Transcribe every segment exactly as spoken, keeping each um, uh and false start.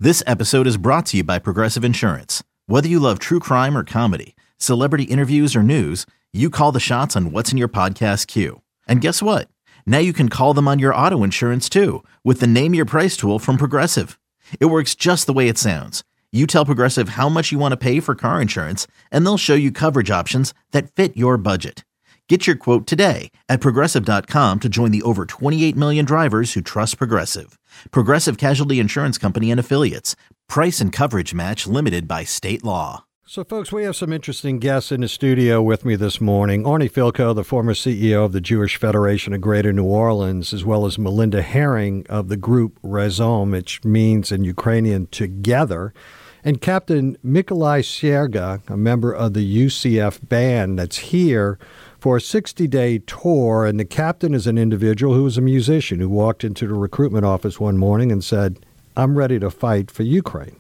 This episode is brought to you by Progressive Insurance. Whether you love true crime or comedy, celebrity interviews or news, you call the shots on what's in your podcast queue. And guess what? Now you can call them on your auto insurance too with the Name Your Price tool from Progressive. It works just the way it sounds. You tell Progressive how much you want to pay for car insurance, and they'll show you coverage options that fit your budget. Get your quote today at Progressive dot com to join the over twenty-eight million drivers who trust Progressive. Progressive Casualty Insurance Company and Affiliates. Price and coverage match limited by state law. So, folks, we have some interesting guests in the studio with me this morning. Arnie Fielkow, the former C E O of the Jewish Federation of Greater New Orleans, as well as Melinda Herring of the group Razom, which means in Ukrainian together, and Captain Mykolai Serga, a member of the U C F band that's here for a sixty-day tour. And the captain is an individual who is a musician who walked into the recruitment office one morning and said, I'm ready to fight for Ukraine.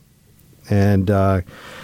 And uh,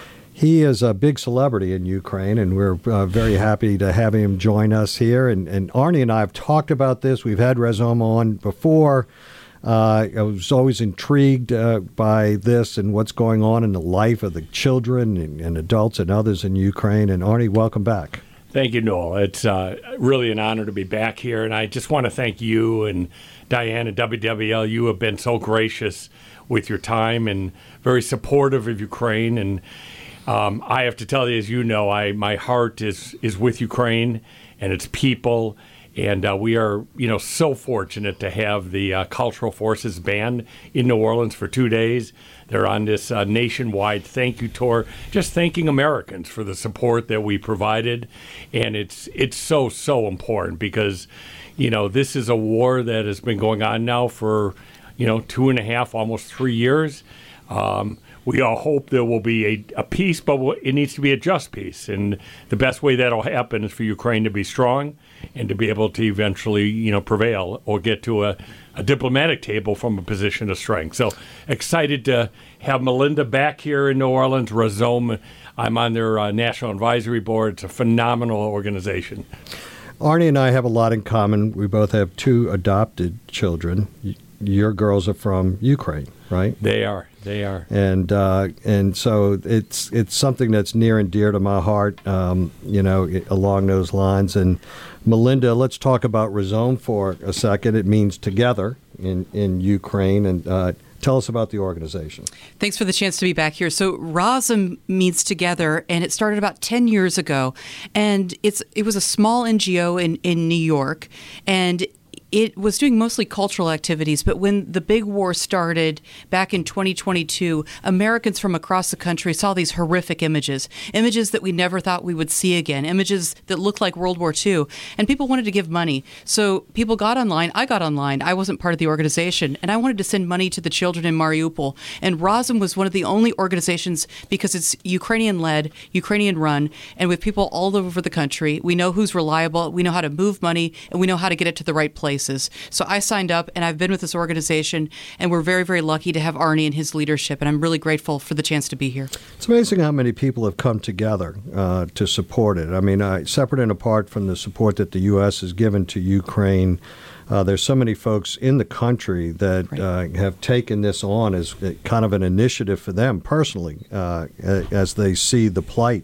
he is a big celebrity in Ukraine, and we're uh, very happy to have him join us here. And, and Arnie and I have talked about this. We've had Razom on before. Uh, I was always intrigued uh, by this and what's going on in the life of the children and, and adults and others in Ukraine. And Arnie, welcome back. Thank you, Noel. It's uh, really an honor to be back here, and I just want to thank you and Diane and W W L. You have been so gracious with your time and very supportive of Ukraine. And um, I have to tell you, as you know, I my heart is is with Ukraine and its people. And uh, we are, you know, so fortunate to have the uh, Cultural Forces Band in New Orleans for two days. They're on this uh, nationwide thank you tour, just thanking Americans for the support that we provided. And it's it's so, so important because, you know, this is a war that has been going on now for, you know, two and a half, almost three years. Um, we all hope there will be a, a peace, but it needs to be a just peace. And the best way that'll happen is for Ukraine to be strong and to be able to eventually, you know, prevail or get to a, a diplomatic table from a position of strength. So excited to have Melinda back here in New Orleans. Razom, I'm on their uh, National Advisory Board. It's a phenomenal organization. Arnie and I have a lot in common. We both have two adopted children. Your girls are from Ukraine, right? They are. They are. And uh, and so it's it's something that's near and dear to my heart, um, you know, it, along those lines. And Melinda, let's talk about Razom for a second. It means together in, in Ukraine. And uh, tell us about the organization. Thanks for the chance to be back here. So Razom means together, and it started about ten years ago. And it's it was a small N G O in, in New York, and it was doing mostly cultural activities, but when the big war started back in twenty twenty-two, Americans from across the country saw these horrific images, images that we never thought we would see again, images that looked like World War Two, and people wanted to give money. So people got online. I got online. I wasn't part of the organization, and I wanted to send money to the children in Mariupol. And Razom was one of the only organizations, because it's Ukrainian-led, Ukrainian-run, and with people all over the country. We know who's reliable, we know how to move money, and we know how to get it to the right place. So I signed up, and I've been with this organization, and we're very, very lucky to have Arnie and his leadership, and I'm really grateful for the chance to be here. It's amazing how many people have come together uh, to support it. I mean, uh, separate and apart from the support that the U S has given to Ukraine, uh, there's so many folks in the country that right. uh, have taken this on as kind of an initiative for them personally, uh, as they see the plight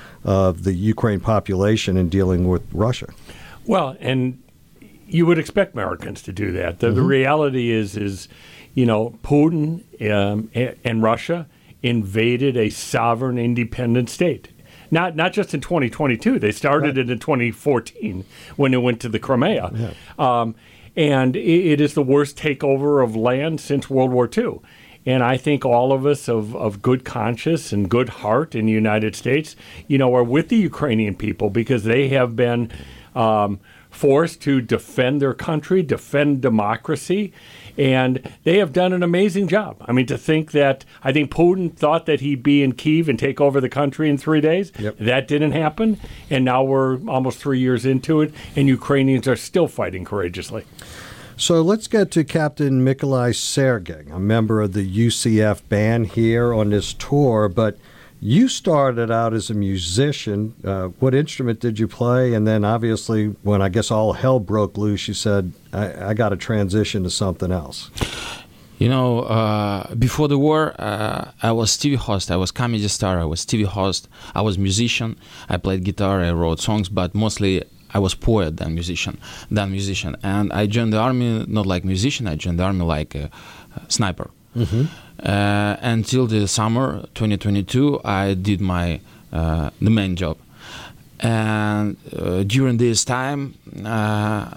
of the Ukraine population in dealing with Russia. Well, and you would expect Americans to do that. The, mm-hmm. the reality is, is, you know, Putin um, and, and Russia invaded a sovereign, independent state. Not not just in twenty twenty-two. They started right. it in twenty fourteen when it went to the Crimea. Yeah. Um, and it, it is the worst takeover of land since World War Two. And I think all of us of, of good conscience and good heart in the United States, you know, are with the Ukrainian people because they have been um, forced to defend their country, defend democracy, and they have done an amazing job. I mean, to think that, I think Putin thought that he'd be in Kyiv and take over the country in three days. Yep. That didn't happen, and now we're almost three years into it, and Ukrainians are still fighting courageously. So let's get to Captain Mykolai Serga, a member of the U C F band here on this tour, but you started out as a musician. Uh, what instrument did you play? And then obviously when I guess all hell broke loose, you said, I, I got to transition to something else. You know, uh, before the war, uh, I was T V host. I was comedy star. I was T V host. I was musician. I played guitar. I wrote songs, but mostly I was poet than musician. Than musician. And I joined the army not like musician. I joined the army like a, a sniper. Mm-hmm. Uh, until the summer twenty twenty-two, I did my uh, the main job. And uh, during this time. Uh,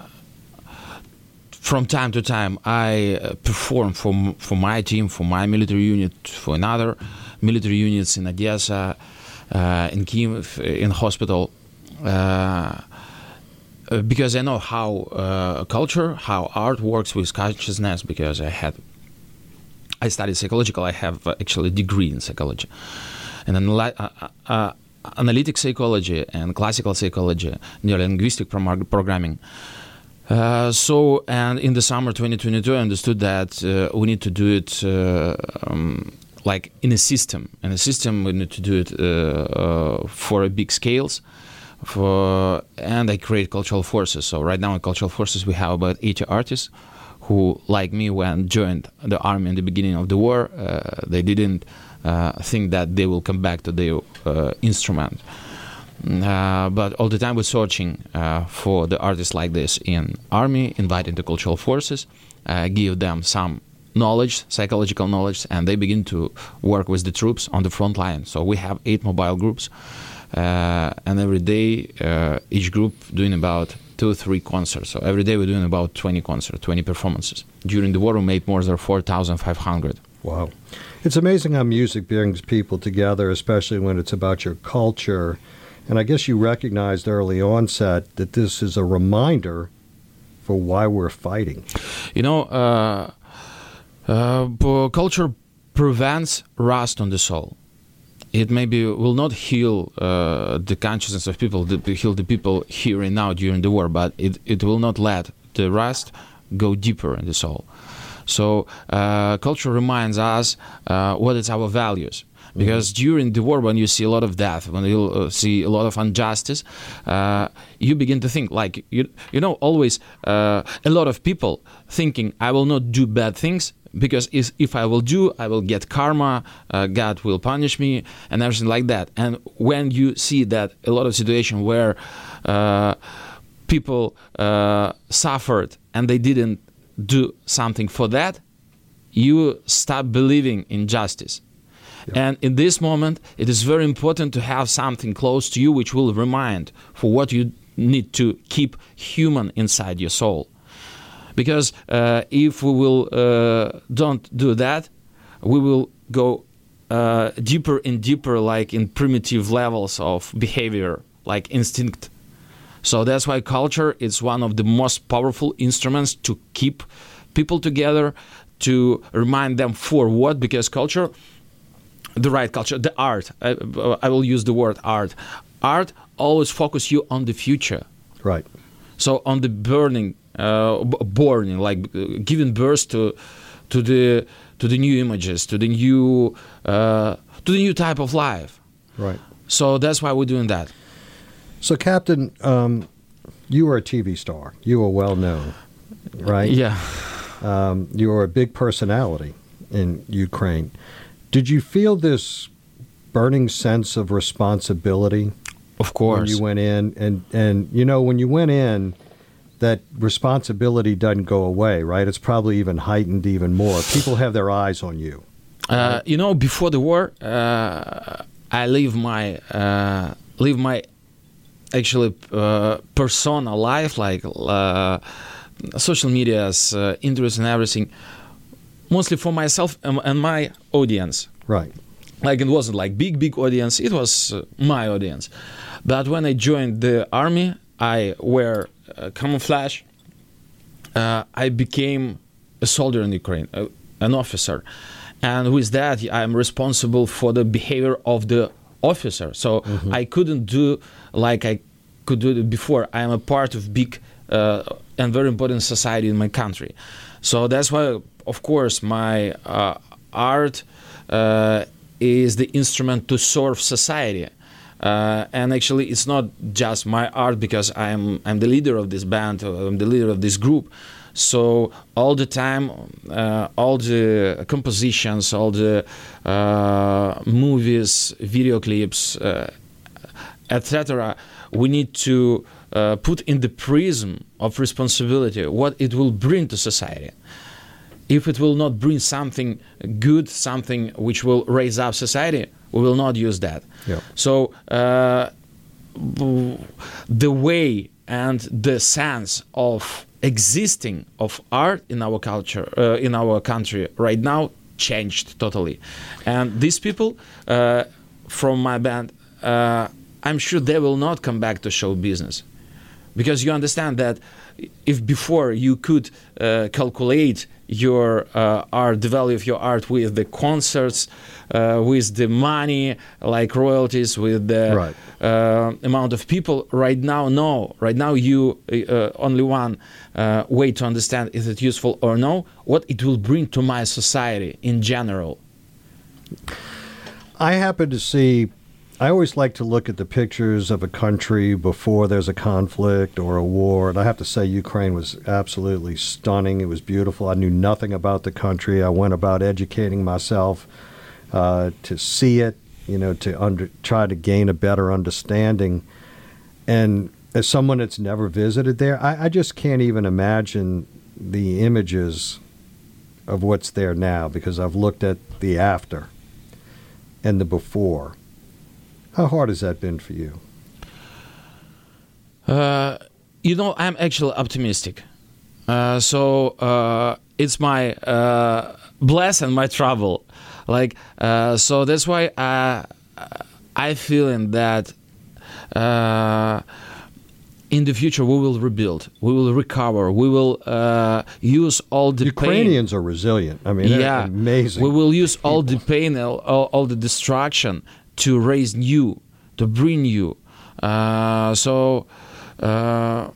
From time to time, I uh, perform for for my team, for my military unit, for another military units in Odessa, uh, in Kiev, in hospital, uh, because I know how uh, culture, how art works with consciousness. Because I had, I studied psychological. I have uh, actually a degree in psychology, and anal- uh, uh, analytic psychology and classical psychology, neurolinguistic pro- programming. Uh, so, and in the summer twenty twenty-two, I understood that uh, we need to do it uh, um, like in a system. In a system, we need to do it uh, uh, for a big scales. For and I create Cultural Forces. So right now in Cultural Forces, we have about eighty artists who, like me, when joined the army in the beginning of the war, uh, they didn't uh, think that they will come back to their uh, instrument. Uh, but all the time we're searching uh, for the artists like this in army, inviting the Cultural Forces, uh, give them some knowledge, psychological knowledge, and they begin to work with the troops on the front line. So we have eight mobile groups, uh, and every day uh, each group doing about two, three concerts. So every day we're doing about twenty concerts, twenty performances. During the war we made more than four thousand five hundred. Wow. It's amazing how music brings people together, especially when it's about your culture. And I guess you recognized early onset that this is a reminder for why we're fighting. You know, uh, uh, culture prevents rust on the soul. It maybe will not heal uh, the consciousness of people, the, heal the people here and now during the war, but it, it will not let the rust go deeper in the soul. So uh, culture reminds us uh, what is our values. Because mm-hmm. during the war, when you see a lot of death, when you uh, see a lot of injustice, uh, you begin to think, like, you, you know, always uh, a lot of people thinking, I will not do bad things, because if, if I will do, I will get karma, uh, God will punish me, and everything like that. And when you see that a lot of situations where uh, people uh, suffered and they didn't do something for that, you stop believing in justice. And in this moment, it is very important to have something close to you which will remind for what you need to keep human inside your soul. Because uh, if we will uh, don't do that, we will go uh, deeper and deeper, like in primitive levels of behavior, like instinct. So that's why culture is one of the most powerful instruments to keep people together, to remind them for what, because culture... The right culture, the art. I, I will use the word art. Art always focus you on the future. Right. So on the burning, uh, burning, like uh, giving birth to, to the to the new images, to the new uh, to the new type of life. Right. So that's why we're doing that. So, Captain, um, you were a T V star. You were well known, right? Yeah. Um, you were a big personality in Ukraine. Did you feel this burning sense of responsibility? Of course. When you went in, and, and you know, when you went in, that responsibility doesn't go away, right? It's probably even heightened even more. People have their eyes on you. Uh, you know, before the war, uh, I live my uh, live my actually uh, persona life, like uh, social media's uh, interest and everything. Mostly for myself and, and my audience. Right. Like it wasn't like big, big audience. It was uh, my audience. But when I joined the army, I wear uh, camouflage. Uh, I became a soldier in Ukraine, uh, an officer. And with that, I'm responsible for the behavior of the officer. So mm-hmm. I couldn't do like I could do it before. I am a part of big uh, and very important society in my country. So that's why, of course, my uh, art uh, is the instrument to serve society. Uh, and actually, it's not just my art because I'm I'm the leader of this band, I'm the leader of this group. So all the time, uh, all the compositions, all the uh, movies, video clips, uh, et cetera, we need to uh, put in the prism of responsibility what it will bring to society. If it will not bring something good, something which will raise up society, we will not use that. Yeah. So uh, the way and the sense of existing of art in our culture, uh, in our country right now, changed totally. And these people uh, from my band, uh, I'm sure they will not come back to show business, because you understand that if before you could uh, calculate your uh, art, the value of your art with the concerts, uh, with the money, like royalties, with the Right. uh, amount of people, right now, no. Right now, you uh, only one uh, way to understand is it useful or no, what it will bring to my society in general. I happen to see, I always like to look at the pictures of a country before there's a conflict or a war. And I have to say, Ukraine was absolutely stunning. It was beautiful. I knew nothing about the country. I went about educating myself uh, to see it, you know, to under, try to gain a better understanding. And as someone that's never visited there, I, I just can't even imagine the images of what's there now, because I've looked at the after and the before. How hard has that been for you? Uh, you know, I'm actually optimistic. Uh, so uh, it's my uh, bless and my trouble. Like, uh, so that's why I, I feeling that uh, in the future we will rebuild, we will recover, we will uh, use all the Ukrainians pain. are resilient. I mean, they're Yeah, amazing. we will use all people. the pain, all, all the destruction to raise new, to bring you. Uh, so, uh,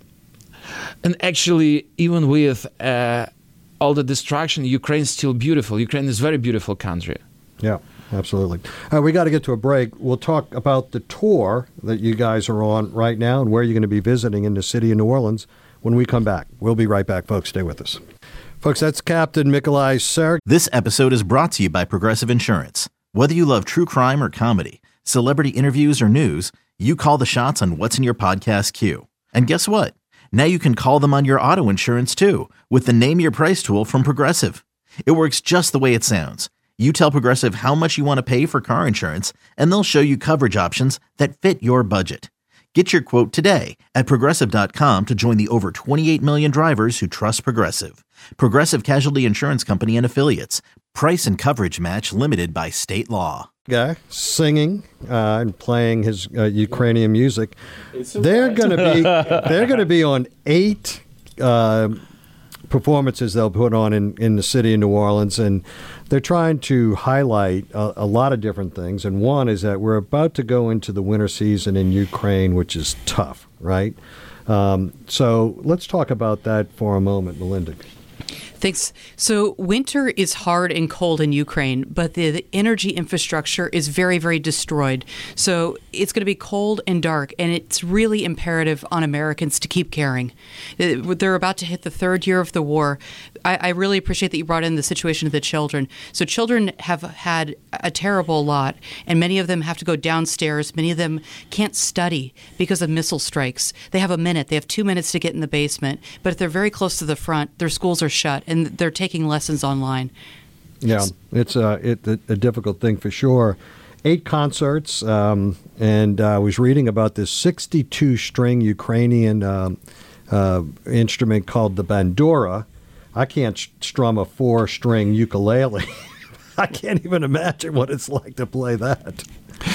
and actually, even with uh, all the destruction, Ukraine is still beautiful. Ukraine is a very beautiful country. Yeah, absolutely. Uh, we got to get to a break. We'll talk about the tour that you guys are on right now and where you're going to be visiting in the city of New Orleans when we come back. We'll be right back, folks. Stay with us. Folks, that's Captain Nikolai Serg. This episode is brought to you by Progressive Insurance. Whether you love true crime or comedy, celebrity interviews or news, you call the shots on what's in your podcast queue. And guess what? Now you can call them on your auto insurance too with the Name Your Price tool from Progressive. It works just the way it sounds. You tell Progressive how much you want to pay for car insurance, and they'll show you coverage options that fit your budget. Get your quote today at Progressive dot com to join the over twenty-eight million drivers who trust Progressive. Progressive Casualty Insurance Company and Affiliates. Price and coverage match limited by state law. Guy singing uh, and playing his uh, Ukrainian music. They're going to be they're going to be on eight uh, performances they'll put on in, in the city of New Orleans, and they're trying to highlight a, a lot of different things. And one is that we're about to go into the winter season in Ukraine, which is tough, right? Um, so let's talk about that for a moment, Melinda. Thanks. So winter is hard and cold in Ukraine, but the, the energy infrastructure is very, very destroyed. So it's going to be cold and dark, and it's really imperative on Americans to keep caring. They're about to hit the third year of the war. I, I really appreciate that you brought in the situation of the children. So children have had a terrible lot, and many of them have to go downstairs. Many of them can't study because of missile strikes. They have a minute. They have two minutes to get in the basement. But if they're very close to the front, their schools are shut, and they're taking lessons online. Yeah, it's a, it, a difficult thing for sure. Eight concerts, um, and uh, I was reading about this sixty-two string Ukrainian um, uh, instrument called the bandura. I can't strum a four-string ukulele. I can't even imagine what it's like to play that.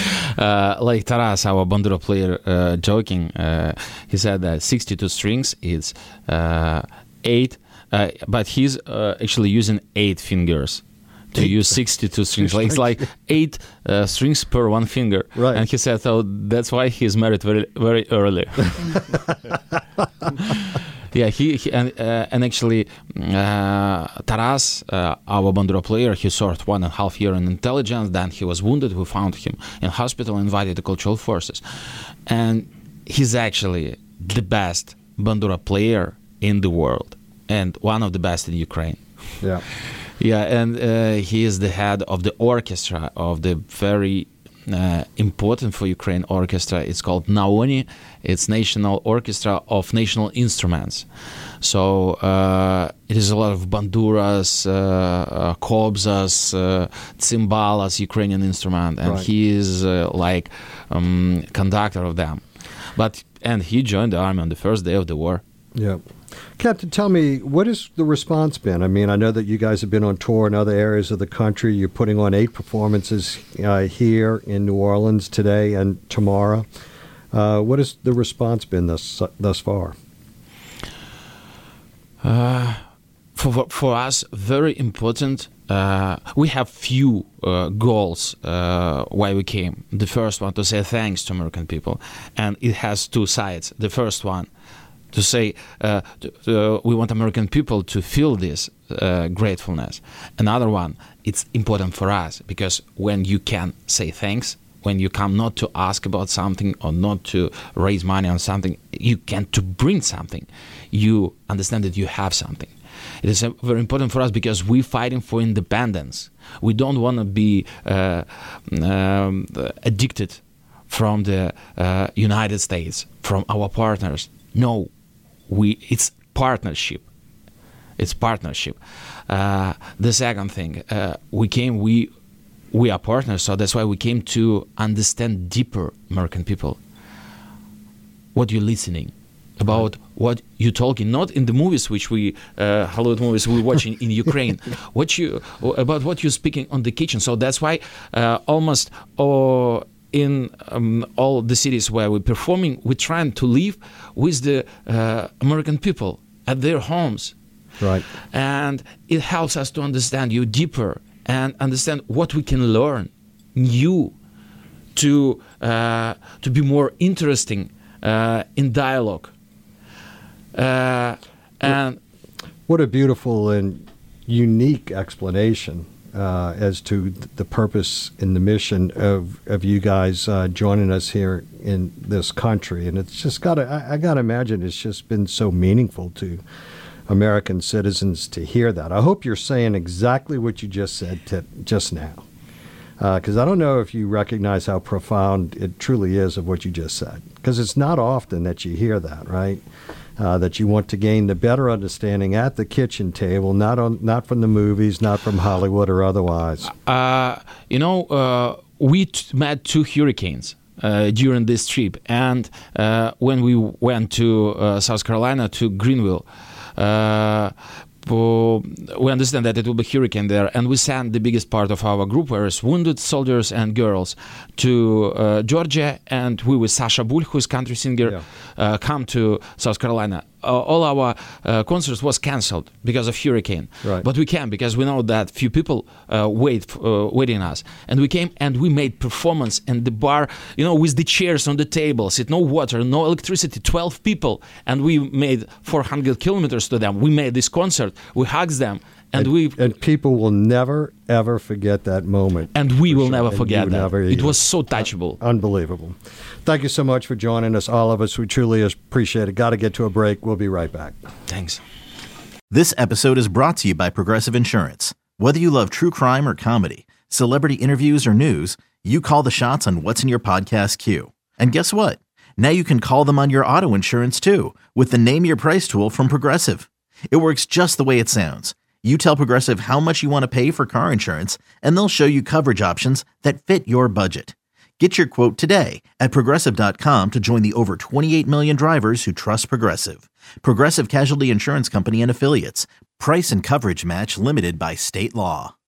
Uh, like Taras, our bandura player, uh, joking, uh, he said that sixty-two strings is uh, eight. Uh, but he's uh, actually using eight fingers to eight. use sixty-two strings. Like, it's like eight uh, strings per one finger. Right. And he said, so that's why he's married very, very early. Yeah, he, he and, uh, and actually uh, Taras, uh, our bandura player, he served one and a half year in intelligence. Then he was wounded. We found him in hospital, invited the cultural forces, and he's actually the best bandura player in the world. and one of the best in Ukraine. Yeah. Yeah, and uh, he is the head of the orchestra of the very uh, important for Ukraine orchestra. It's called NAONI. It's National Orchestra of National Instruments. So uh, it is a lot of banduras, uh, uh, kobzas, uh, cymbals, Ukrainian instrument, and Right. he is uh, like um, conductor of them. But and he joined the army on the first day of the war. Yeah. Captain, tell me, what has the response been? I mean, I know that you guys have been on tour in other areas of the country. You're putting on eight performances uh, here in New Orleans today and tomorrow. Uh, what has the response been thus thus far? Uh, for for us, very important. Uh, we have few uh, goals uh, why we came. The first one, to say thanks to American people, and it has two sides. The first one, to say uh, to, uh, we want American people to feel this uh, gratefulness. Another one, it's important for us because when you can say thanks, when you come not to ask about something or not to raise money on something, you can to bring something. You understand that you have something. It is uh, very important for us because we're fighting for independence. We don't want to be uh, um, addicted from the uh, United States, from our partners. No, we. It's partnership. It's partnership. Uh, the second thing, uh, we came. We we are partners, so that's why we came to understand deeper American people. What you're listening about, what you're talking, not in the movies which we uh, Hollywood movies we're watching in Ukraine. What you about what you're speaking on the kitchen. So that's why uh, almost or. In um, all the cities where we're performing, we're trying to live with the uh, American people at their homes. Right. And it helps us to understand you deeper and understand what we can learn new to uh, to be more interesting uh, in dialogue. Uh, and What a beautiful and unique explanation Uh, as to the purpose and the mission of, of you guys uh, joining us here in this country. And it's just got to, I, I got to imagine it's just been so meaningful to American citizens to hear that. I hope you're saying exactly what you just said to, just now. Because uh, I don't know if you recognize how profound it truly is of what you just said. Because it's not often that you hear that, right? Uh, that you want to gain the better understanding at the kitchen table, not on, not from the movies, not from Hollywood or otherwise. Uh, you know, uh, we t- met two hurricanes uh, during this trip, and uh, when we went to uh, South Carolina, to Greenville, uh, we understand that it will be hurricane there, and we sent the biggest part of our group, whereas wounded soldiers and girls, to uh, Georgia, and we with Sasha Bull, who is country singer, Yeah. uh, come to South Carolina. Uh, all our uh, concerts was canceled because of hurricane, Right. but we came because we know that few people uh, wait uh, waiting us, and we came and we made performance in the bar, you know, with the chairs on the tables, it no water, no electricity, twelve people, and we made four hundred kilometers to them. We made this concert, we hugged them, and, And, we and people will never, ever forget that moment. and we For will sure. never And forget you that. never It either. was so touchable. Unbelievable. Thank you so much for joining us, all of us. We truly appreciate it. Got to get to a break. We'll be right back. Thanks. This episode is brought to you by Progressive Insurance. Whether you love true crime or comedy, celebrity interviews or news, you call the shots on what's in your podcast queue. And guess what? Now you can call them on your auto insurance too with the Name Your Price tool from Progressive. It works just the way it sounds. You tell Progressive how much you want to pay for car insurance, and they'll show you coverage options that fit your budget. Get your quote today at Progressive dot com to join the over twenty-eight million drivers who trust Progressive. Progressive Casualty Insurance Company and Affiliates. Price and coverage match limited by state law.